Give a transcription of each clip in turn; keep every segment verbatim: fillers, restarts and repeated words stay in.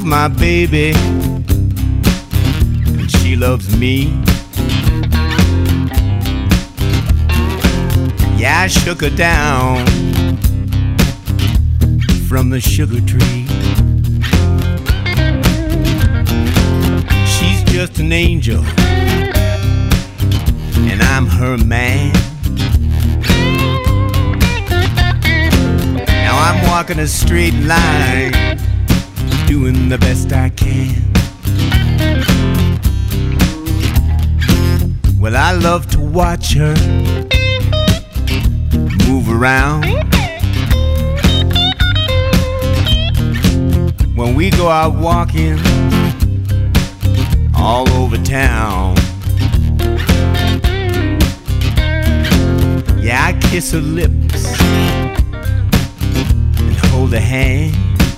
my baby, and she loves me. Yeah, I shook her down from the sugar tree. She's just an angel, and I'm her man. Now I'm walking a straight line, doing the best I can. Well, I love to watch her move around. When we go out walking all over town, yeah, I kiss her lips and hold her hand.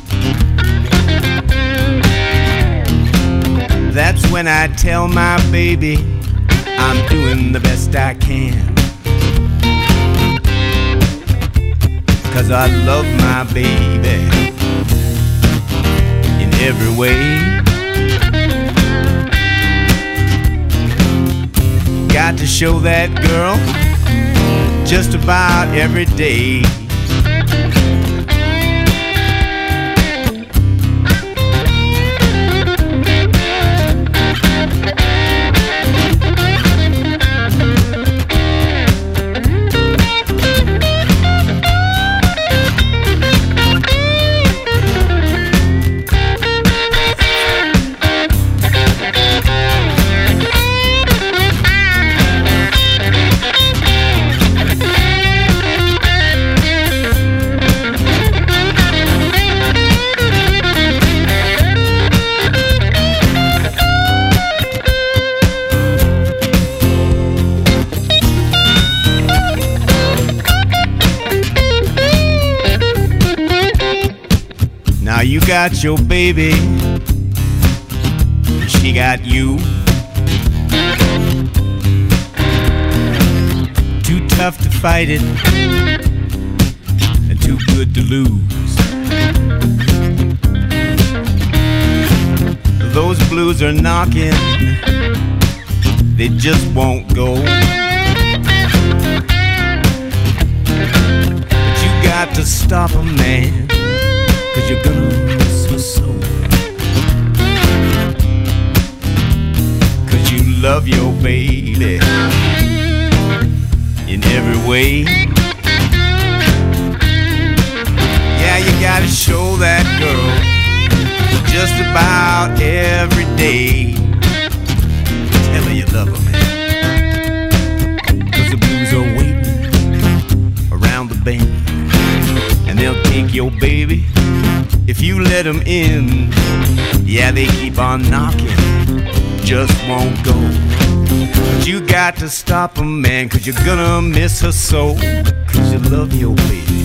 That's when I tell my baby I'm doing the best I can. 'Cause I love my baby in every way. Got to show that girl just about every day. Now you got your baby, she got you. Too tough to fight it, and too good to lose. Those blues are knocking, they just won't go. But you got to stop 'em, man, 'cause you're gonna miss her so. 'Cause you love your baby in every way. Yeah, you gotta show that girl just about every day. Tell her you love her, man, 'cause the blues are waiting around the bend, and they'll take your baby if you let them in. Yeah, they keep on knocking, just won't go. But you got to stop them, man, 'cause you're gonna miss her so. 'Cause you love your baby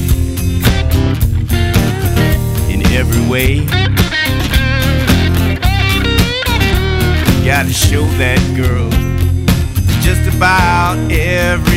in every way. Gotta show that girl just about every